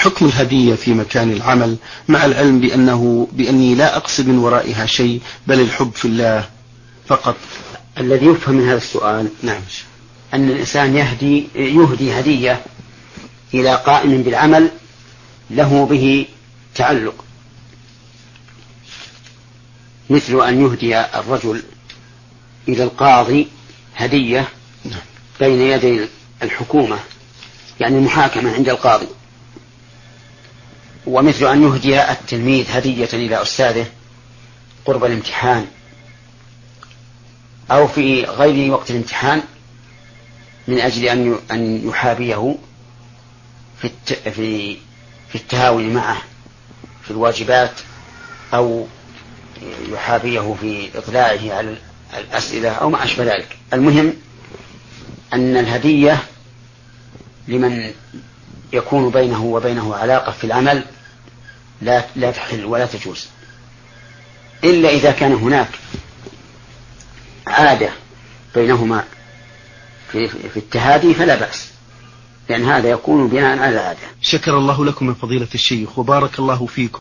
حكم الهدية في مكان العمل مع العلم بأني لا أقصد من ورائها شيء بل الحب في الله فقط؟ الذي يفهم من هذا السؤال نعم أن الإنسان يهدي هدية إلى قائم بالعمل له به تعلق، مثل أن يهدي الرجل إلى القاضي هدية بين يدي الحكومة، يعني المحاكمة عند القاضي، ومثل أن يهدي التلميذ هدية إلى أستاذه قرب الامتحان أو في غير وقت الامتحان من أجل أن يحابيه في التهاون معه في الواجبات، أو يحابيه في إطلاعه على الأسئلة أو ما أشبه ذلك. المهم أن الهدية لمن يكون بينه وبينه علاقة في العمل لا تحل ولا تجوز، إلا إذا كان هناك عادة بينهما في التهادي فلا بأس، لأن هذا يكون بناء على العادة. شكر الله لكم من فضيلة الشيخ وبارك الله فيكم.